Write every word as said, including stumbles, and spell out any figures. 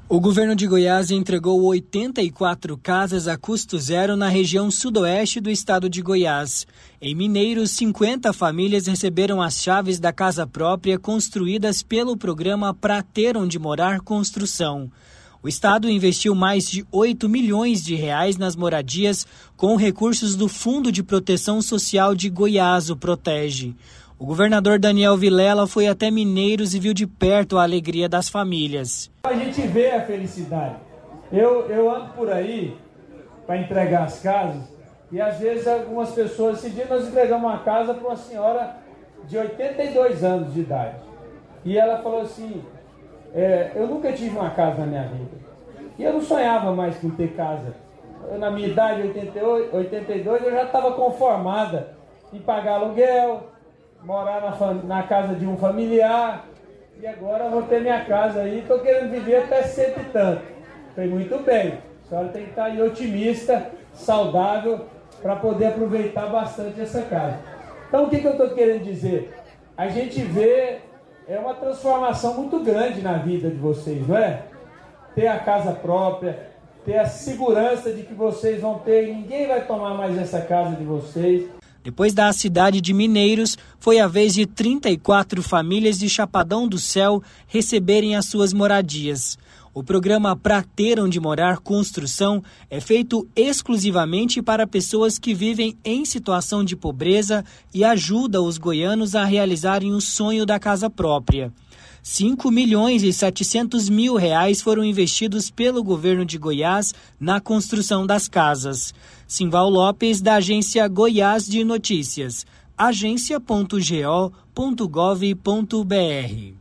O governo de Goiás entregou oitenta e quatro casas a custo zero na região sudoeste do estado de Goiás. Em Mineiros, cinquenta famílias receberam as chaves da casa própria construídas pelo programa Pra Ter Onde Morar Construção. O estado investiu mais de oito milhões de reais nas moradias com recursos do Fundo de Proteção Social de Goiás, o Protege. O governador Daniel Vilela foi até Mineiros e viu de perto a alegria das famílias. A gente vê a felicidade. Eu, eu ando por aí para entregar as casas e às vezes algumas pessoas... Esse dia nós entregamos uma casa para uma senhora de oitenta e dois anos de idade. E ela falou assim, é, eu nunca tive uma casa na minha vida. E eu não sonhava mais com ter casa. Eu, na minha idade, oitenta e oito, oitenta e dois, eu já estava conformada em pagar aluguel, morar na, na casa de um familiar, e agora eu vou ter minha casa aí, estou querendo viver até cento e tanto. Foi muito bem, a senhora tem que estar aí otimista, saudável, para poder aproveitar bastante essa casa. Então o que, que eu estou querendo dizer? A gente vê, é uma transformação muito grande na vida de vocês, não é? Ter a casa própria, ter a segurança de que vocês vão ter, e ninguém vai tomar mais essa casa de vocês. Depois da cidade de Mineiros, foi a vez de trinta e quatro famílias de Chapadão do Céu receberem as suas moradias. O programa Pra Ter Onde Morar Construção é feito exclusivamente para pessoas que vivem em situação de pobreza e ajuda os goianos a realizarem o sonho da casa própria. cinco milhões e setecentos mil reais foram investidos pelo governo de Goiás na construção das casas. Simval Lopes, da agência Goiás de Notícias, agência ponto go ponto gov ponto br.